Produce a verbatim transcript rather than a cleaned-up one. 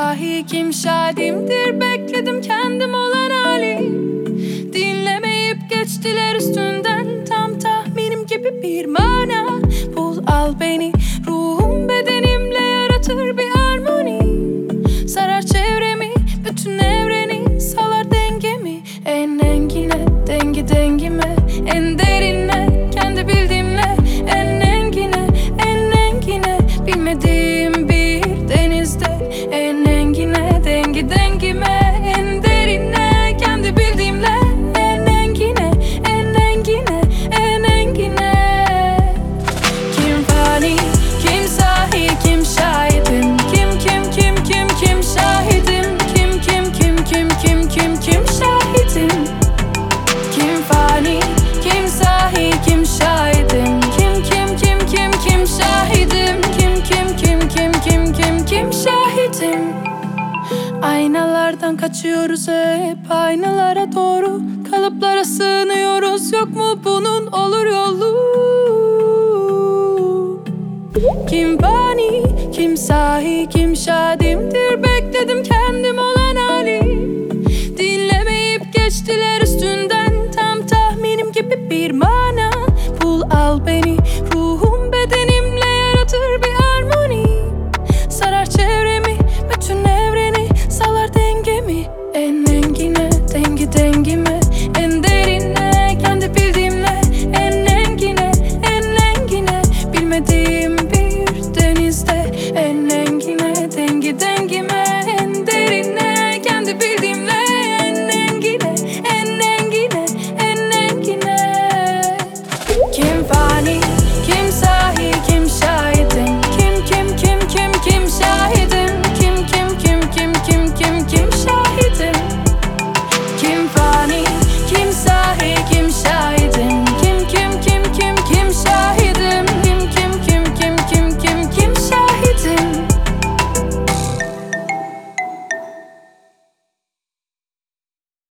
sahi, kim şahidimdir? Bekledim kendim olan hali. Dinlemeyip geçtiler üstünden, tam tahminim gibi bir mana. Bul al beni, ruhum bedenimle yaratır bir harmoni. Sarar çevremi, bütün evreni, salar dengemi. En engine, dengi dengime, en derine, kendi bildiğimle. En engine, en engine, bilmediğim bir denizde. En engine, dengi dengime, en derine, kendi bildiğimle. En engine, en engine, en engine. Kim fani, kim sahi, kim şahidim? Kim kim kim kim kim şahidim? Kim kim kim kim kim kim kim şahidim? Kim fani, kim sahi, kim şahidim? Kim kim kim kim kim şahidim? Kim kim kim kim kim kim kim şahidim? Aynalardan kaçıyoruz hep, aynalara doğru, kalıplara sığınıyoruz. Yok mu bunun olur yolu? Kim fani, kim sahi, kim şahidimdir? Bekledim kendim olan hali. Dinlemeyip geçtiler üstünden, tam tahminim gibi bir mana. Bul al beni, ruhum bedenimle yaratır bir harmoni. Sarar çevremi, bütün evreni, salar dengemi. En engine, dengi dengime, en derin.